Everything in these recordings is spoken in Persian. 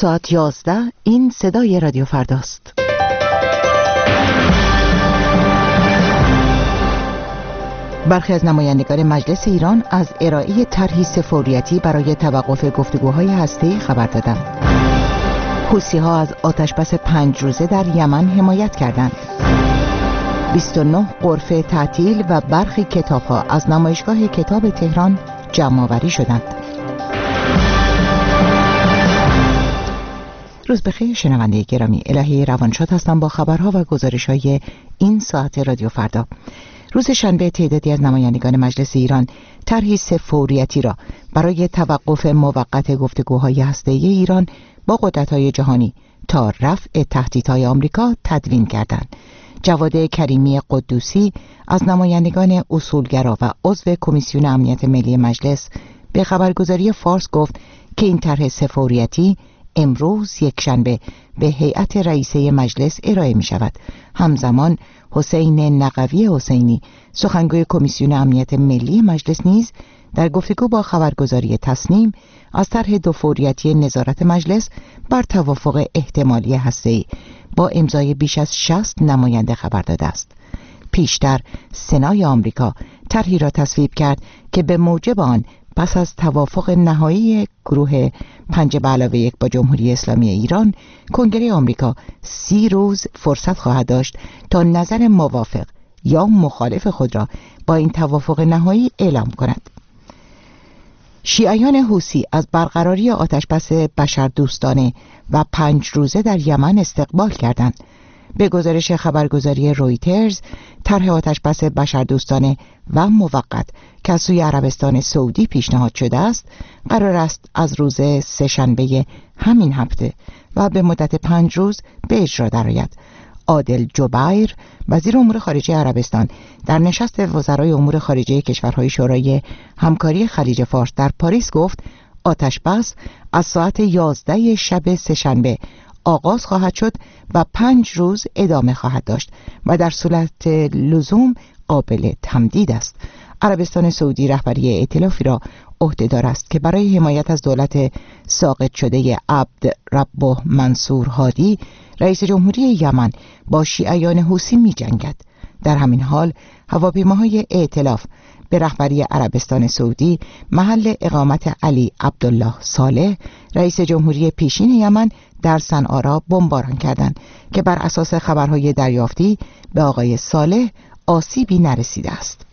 ساعت 11 این صدای رادیو فرداست. برخی از نمایندگان مجلس ایران از ارائه طرحی سفوریتی برای توقف گفتگوهای هسته‌ای خبر دادند. حوثی‌ها از آتشبس 5 روزه در یمن حمایت کردند. 29 غرفه تعطیل و برخی کتاب‌ها از نمایشگاه کتاب تهران جمع‌آوری شدند. روز بخیر شنونده گرامی، الهی روانشاد هستم با خبرها و گزارش‌های این ساعت رادیو فردا. روز شنبه تعدادی از نمایندگان مجلس ایران طرحی سفوریتی را برای توقف موقت گفتگوهای هسته‌ای ایران با قدرت‌های جهانی تا رفع تهدیدهای آمریکا تدوین کردند. جواد کریمی قدوسی از نمایندگان اصولگرا و عضو کمیسیون امنیت ملی مجلس به خبرگزاری فارس گفت که این طرح سفوریتی امروز یکشنبه به هیئت رئیسه مجلس ارائه می شود. همزمان حسین نقوی حسینی سخنگوی کمیسیون امنیت ملی مجلس نیز در گفتگو با خبرگزاری تصنیم از طرح دوفوریتی نظارت مجلس بر توافق احتمالی هسته‌ای با امضای بیش از 60 نماینده خبر داده است. پیشتر سنای آمریکا طرحی را تصویب کرد که به موجب آن پس از توافق نهایی گروه 5+1 با جمهوری اسلامی ایران، کنگره آمریکا 30 روز فرصت خواهد داشت تا نظر موافق یا مخالف خود را با این توافق نهایی اعلام کند. شیعیان حوثی از برقراری آتشبس بشردوستانه و 5 روزه در یمن استقبال کردند. به گزارش خبرگزاری رویترز، طرح آتشبس بشردوستانه و موقت که از سوی عربستان سعودی پیشنهاد شده است، قرار است از روز سه‌شنبه همین هفته و به مدت 5 روز به اجرا درآید. عادل جبیر وزیر امور خارجه عربستان در نشست وزرای امور خارجه کشورهای شورای همکاری خلیج فارس در پاریس گفت آتشبس از ساعت 11 شب سه‌شنبه آغاز خواهد شد و 5 روز ادامه خواهد داشت و در صورت لزوم قابل تمدید است. عربستان سعودی رهبری ائتلافی را عهده‌دار است که برای حمایت از دولت ساقط شده عبد ربه منصور هادی رئیس جمهوری یمن با شیعیان حوثی می‌جنگد. در همین حال هواپیماهای ائتلاف به رهبری عربستان سعودی محل اقامت علی عبدالله صالح رئیس جمهوری پیشین یمن در صنعا را بمباران کردند که بر اساس خبرهای دریافتی به آقای صالح آسیبی نرسیده است.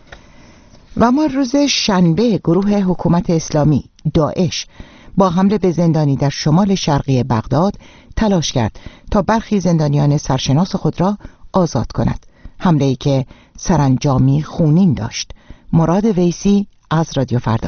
و ما روز شنبه گروه حکومت اسلامی داعش با حمله به زندانی در شمال شرقی بغداد تلاش کرد تا برخی زندانیان سرشناس خود را آزاد کند. حمله‌ای که سرانجامی خونین داشت. مراد ویسی از رادیو فردا.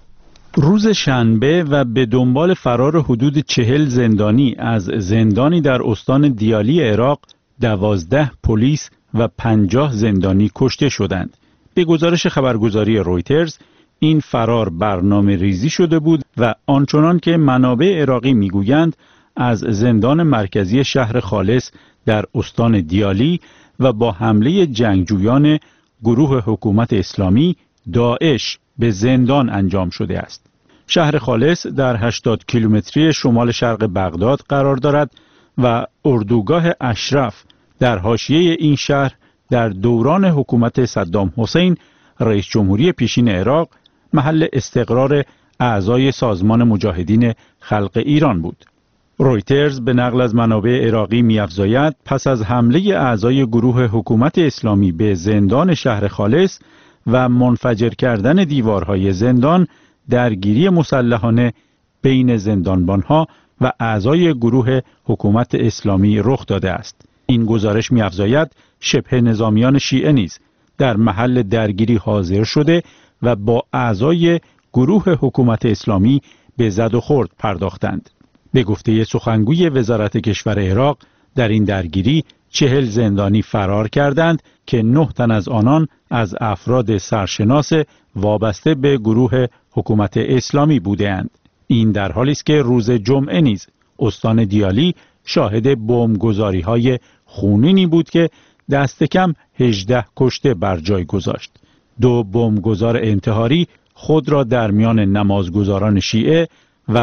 روز شنبه و به دنبال فرار حدود 40 زندانی از زندانی در استان دیالی عراق 12 پلیس و 50 زندانی کشته شدند. به گزارش خبرگزاری رویترز این فرار برنامه ریزی شده بود و آنچنان که منابع عراقی میگویند از زندان مرکزی شهر خالص در استان دیالی و با حمله جنگجویان گروه حکومت اسلامی داعش به زندان انجام شده است. شهر خالص در 80 کیلومتری شمال شرق بغداد قرار دارد و اردوگاه اشرف در حاشیه این شهر در دوران حکومت صدام حسین رئیس جمهوری پیشین عراق محل استقرار اعضای سازمان مجاهدین خلق ایران بود. رویترز به نقل از منابع عراقی می‌افزاید پس از حمله اعضای گروه حکومت اسلامی به زندان شهر خالص و منفجر کردن دیوارهای زندان، درگیری مسلحانه بین زندانبانها و اعضای گروه حکومت اسلامی رخ داده است. این گزارش می‌افزاید شبه نظامیان شیعه نیز در محل درگیری حاضر شده و با اعضای گروه حکومت اسلامی به زد و خورد پرداختند. به گفته سخنگوی وزارت کشور عراق در این درگیری 40 زندانی فرار کردند که 9 تن از آنان از افراد سرشناس وابسته به گروه حکومت اسلامی بودند. این در حالی است که روز جمعه نیز استان دیالی شاهد بمبگذاری‌های خونینی بود که دست کم 18 کشته بر جای گذاشت. 2 بمبگذار انتحاری خود را در میان نمازگزاران شیعه و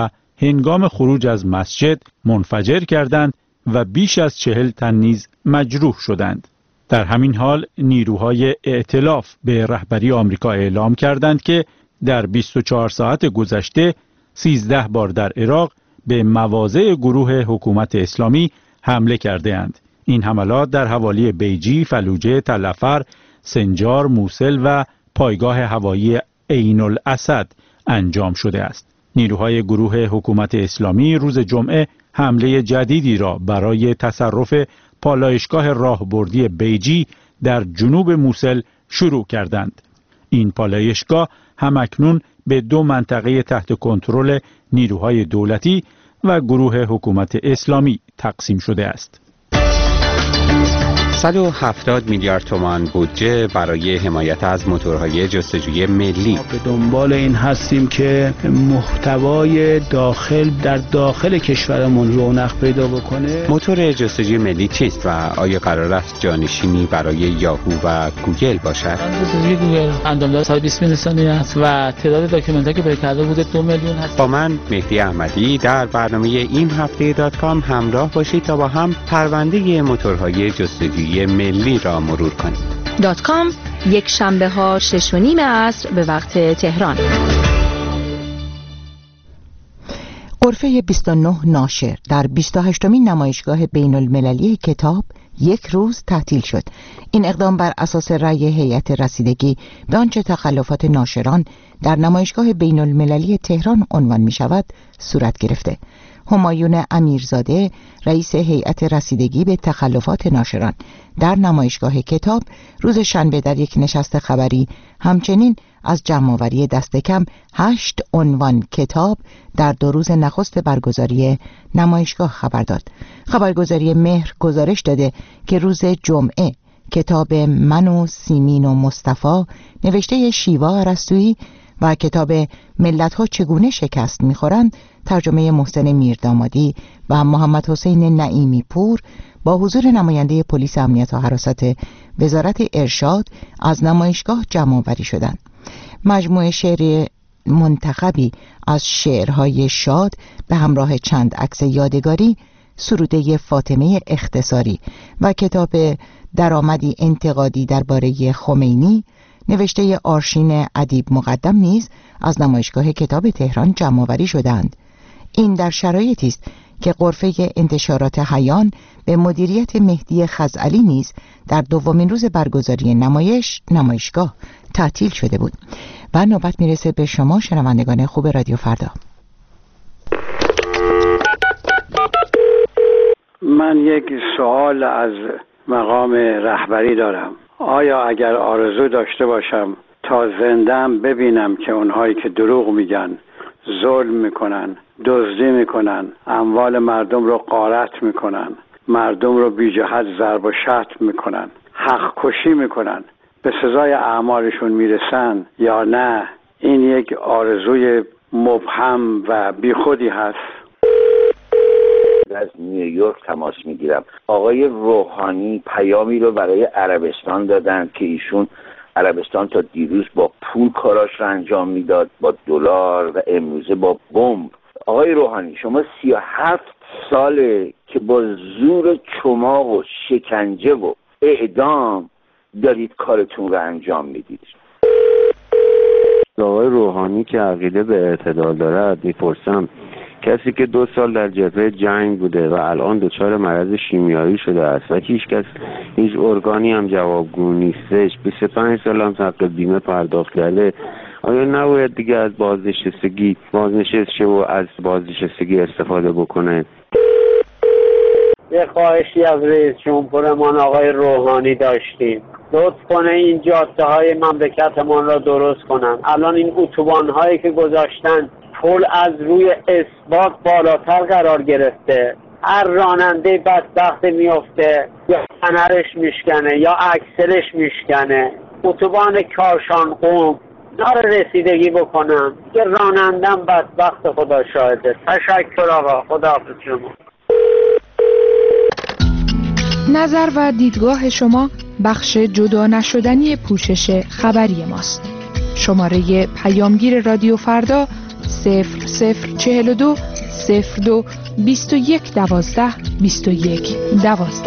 هنگام خروج از مسجد منفجر کردند و بیش از 40 تن نیز مجروح شدند. در همین حال نیروهای ائتلاف به رهبری آمریکا اعلام کردند که در 24 ساعت گذشته 13 بار در عراق به مواضع گروه حکومت اسلامی حمله کرده اند. این حملات در حوالی بیجی، فلوجه، تل افر، سنجار، موصل و پایگاه هوایی عین الاسد انجام شده است. نیروهای گروه حکومت اسلامی روز جمعه حمله جدیدی را برای تصرف پالایشگاه راهبردی بیجی در جنوب موصل شروع کردند. این پالایشگاه همکنون به 2 منطقه تحت کنترل نیروهای دولتی و گروه حکومت اسلامی تقسیم شده است. 170 میلیارد تومان بودجه برای حمایت از موتورهای جستجوی ملی. به دنبال این هستیم که محتوای در داخل کشورمون رونق پیدا بکنه. موتور جستجوی ملی چیست و آیا قرار است جانشینی برای یاهو و گوگل باشد؟ جستجوی گوگل اندامدار 120 میلیون ثانیه است و تعداد داکیومنت‌هایی که برکرده بوده 2 میلیون هست. با من مهدی احمدی در برنامه این هفته .com همراه باشید تا با هم پرونده موتورهای جستجوی ملی را مرور کنیم. .com یک شنبه ها 6:30 عصر به وقت تهران. غرفه 29 ناشر در 28مین نمایشگاه بین المللی کتاب 1 روز تعطیل شد. این اقدام بر اساس رأی هیئت رسیدگی به آنچه تخلفات ناشران در نمایشگاه بین المللی تهران عنوان می شود صورت گرفته. همایون امیرزاده رئیس هیئت رسیدگی به تخلفات ناشران در نمایشگاه کتاب روز شنبه در یک نشست خبری همچنین از جمع‌آوری دست کم 8 عنوان کتاب در 2 روز نخست برگزاری نمایشگاه خبر داد. خبرگزاری مهر گزارش داده که روز جمعه کتاب من و سیمین و مصطفی نوشته شیوا ارسطویی و کتاب ملت‌ها چگونه شکست می‌خورند ترجمه محسن میردامادی و محمد حسین نعیمی پور با حضور نماینده پلیس امنیت و حراست وزارت ارشاد از نمایشگاه جمع‌آوری شدند. مجموعه شعر منتخبی از شعرهای شاد به همراه چند عکس یادگاری، سروده فاطمه اختصاری و کتاب درآمدی انتقادی درباره خمینی نوشته آرشین ادیب مقدم نیز از نمایشگاه کتاب تهران جمع‌آوری شدند. این در شرایطی است که غرفه انتشارات حیان به مدیریت مهدی خزعلی نیز در دومین روز برگزاری نمایشگاه تعطیل شده بود. و نوبت میرسه به شما شنوندگان خوب رادیو فردا. من یک سوال از مقام رهبری دارم. آیا اگر آرزو داشته باشم تا زنده‌ام ببینم که اونهایی که دروغ میگن، ظلم میکنن، دزدی میکنن، اموال مردم رو غارت میکنن، مردم رو بی جهت ضرب و شتم میکنن، حق کشی میکنن، به سزای اعمالشون میرسن یا نه؟ این یک آرزوی مبهم و بیخودی هست. از نیویورک تماس میگیرم. آقای روحانی پیامی رو برای عربستان دادن که ایشون عربستان تا دیروز با پول کاراش رو انجام میداد، با دلار، و امروزه با بمب. آقای روحانی شما 37 ساله که با زور چماق و شکنجه و اعدام دارید کارتون رو انجام میدید. آقای روحانی که عقیده به اعتدال دارد میپرسم، کسی که 2 سال در جبهه جنگ بوده و الان دچار مرض شیمیایی شده است و هیچ ارگانی هم جوابگو نیستش، 25 سال هم حق بیمه پرداخت کرده، آیا نباید دیگه از بازنشستگی شه و از بازنشستگی استفاده بکنه؟ یه خواهشی از رئیس جمهورمان آقای روحانی داشتیم، لطف کنه این جاده های مملکتمان را درست کنن. الان این اتوبان هایی که گذاشتن پل از روی اثبات بالاتر قرار گرفته، هر راننده بدبخت میفته یا فنرش میشکنه یا اکسلش میشکنه. اتوبان کاشان قم داره رسیدگی بکنم که رانندم بدبخت، خدا شاهده. تشکر آقا، خدا حافظ شما. نظر و دیدگاه شما بخش جدا نشدنی پوشش خبری ماست. شماره پیامگیر رادیو فردا 0042 02 21 12 21 12.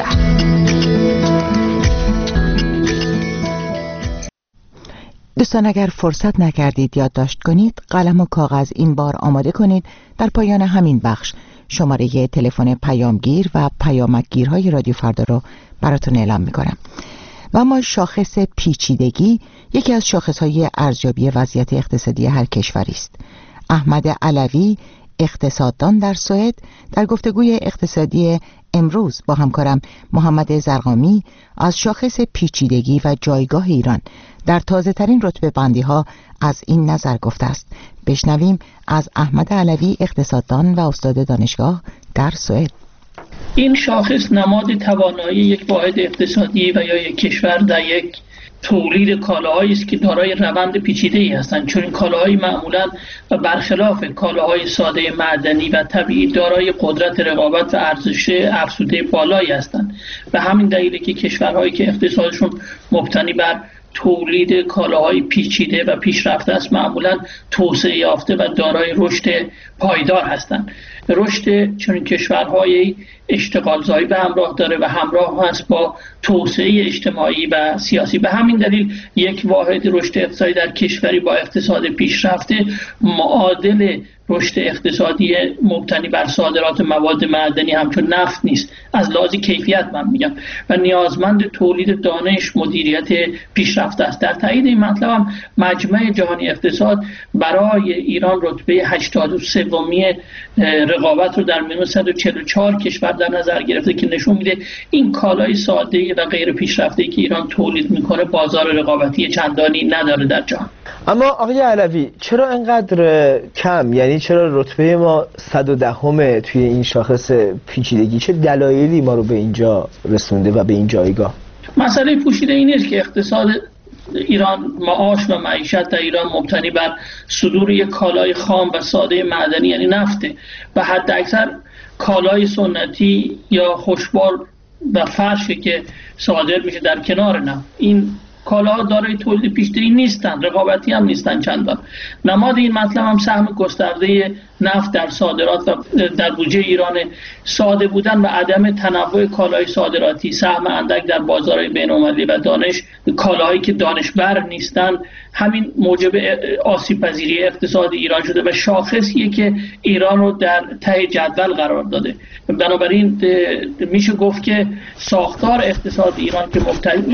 دوستان اگر فرصت نکردید یادداشت کنید، قلم و کاغذ این بار آماده کنید. در پایان همین بخش شماره تلفن پیامگیر و پیامکگیرهای رادیو فردا رو براتون اعلام میکنم. و اما شاخص پیچیدگی یکی از شاخصهای ارزیابی وضعیت اقتصادی هر کشوری است. احمد علوی، اقتصاددان در سوئد، در گفتگوی اقتصادی امروز با همکارم محمد زرقامی از شاخص پیچیدگی و جایگاه ایران در تازه ترین رتبه بندی ها از این نظر گفته است. بشنویم از احمد علوی، اقتصاددان و استاد دانشگاه در سوئد. این شاخص نماد توانایی یک واحد اقتصادی و یا یک کشور در یک تولید کالاهایی است که دارای روند پیچیده‌ای هستند، چون این کالاهای معمولاً برخلاف کالاهای ساده معدنی و طبیعی دارای قدرت رقابت و ارزش افزوده بالایی هستند. به همین دلیله که کشورهایی که اقتصادشون مبتنی بر تولید کالاهای پیچیده و پیشرفته است معمولاً توسعه یافته و دارای رشد پایدار هستند. رشد چون کشورهای اشتغالزایی به همراه داره و همراه هست با توسعه اجتماعی و سیاسی. به همین دلیل یک واحد رشد اقتصادی در کشوری با اقتصاد پیشرفته معادل رشد اقتصادی مبتنی بر صادرات مواد معدنی همچون نفت نیست. از لحاظ کیفیت من میگم و نیازمند تولید دانش، مدیریت پیشرفته است. در تایید این مطلب هم مجمع جهانی اقتصاد برای ایران رتبه 83می رقابت رو در میان 144 کشور در نظر گرفته که نشون میده این کالای ساده و غیر پیشرفته‌ای که ایران تولید میکنه بازار رقابتی چندانی نداره در جهان. اما آقای علوی، چرا انقدر کم؟ یعنی چرا رتبه ما 110 توی این شاخص پیچیدگی؟ چه دلایلی ما رو به اینجا رسونده و به این جایگاه؟ مسئله پوشیده این است که اقتصاد ایران، معاش و معیشت در ایران مبتنی بر صدور یک کالای خام و ساده معدنی یعنی نفته و حد اکثر کالای سنتی یا خوشبار و فرشی که صادر میشه در کنار نفت. این کالاها دارای تولید پیشرفته نیستند، رقابتی هم نیستند چندان. نماد این مطلب هم سهم گسترده نفت در صادرات و در بودجه ایران، ساده بودن و عدم تنوع کالای صادراتی، سهم اندک در بازارهای بین‌المللی و کالاهایی که دانشبر نیستند، همین موجب آسیب پذیری اقتصاد ایران شده و شاخصیه که ایران رو در ته جدول قرار داده. بنابراین میشه گفت که ساختار اقتصاد ایران که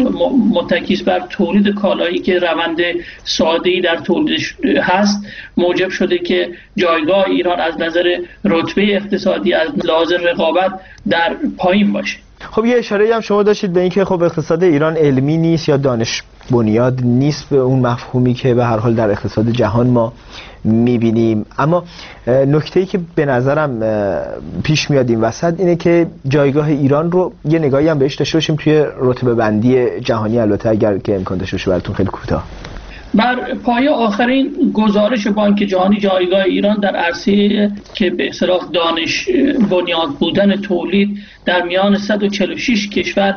متکی بر تولید کالایی که روند ساده‌ای در تولیدش هست موجب شده که جایگاه ایران از نظر رتبه اقتصادی از لحاظ رقابت در پایین باشه. خب یه اشاره هم شما داشتید به اینکه خب اقتصاد ایران علمی نیست یا دانش بنیاد نیست به اون مفهومی که به هر حال در اقتصاد جهان ما میبینیم. اما نکته‌ای که به نظرم پیش میاد این وسط اینه که جایگاه ایران رو یه نگاهی هم بهش داشته باشیم توی رتبه بندی جهانی، البته اگر که امکان داشته باشه براتون خیلی کوتاه. بر پایه آخرین گزارش بانک جهانی جایگاه ایران در عرصه که به اصطلاح دانش بنیاد بودن تولید در میان 146 کشور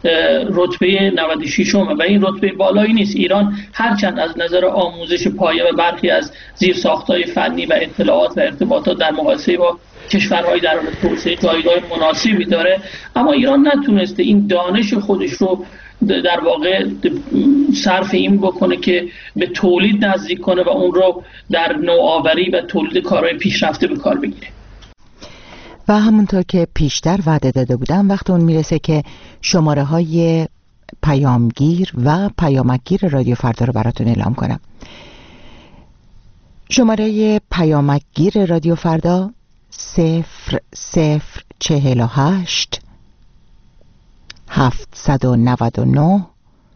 رتبه 96 و این رتبه بالایی نیست. ایران هرچند از نظر آموزش پایه و برخی از زیرساخت‌های فنی و اطلاعات و ارتباطات در مقایسه با کشورهای در حال توسعه جایگاه مناسبی داره، اما ایران نتونسته این دانش خودش رو در واقع صرف این بکنه که به تولید نزدیک کنه و اون رو در نوآوری و تولید کارهای پیشرفته به کار بگیره. و همونطور که پیشتر وعده داده بودم وقت اون میرسه که شماره های پیامگیر و پیامکگیر رادیو فردا رو براتون اعلام کنم. شماره پیامکگیر رادیو فردا 0048 799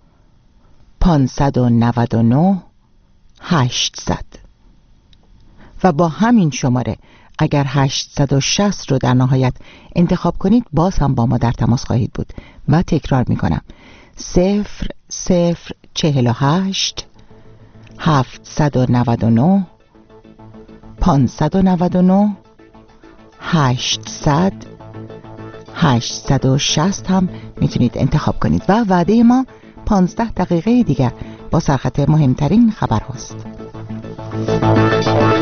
599 800 و با همین شماره اگر 860 رو در نهایت انتخاب کنید باز هم با ما در تماس خواهید بود و تکرار میکنم 0048 799 599 800 860 هم میتونید انتخاب کنید و وعده ما 15 دقیقه دیگر با سرخط مهمترین خبر هست.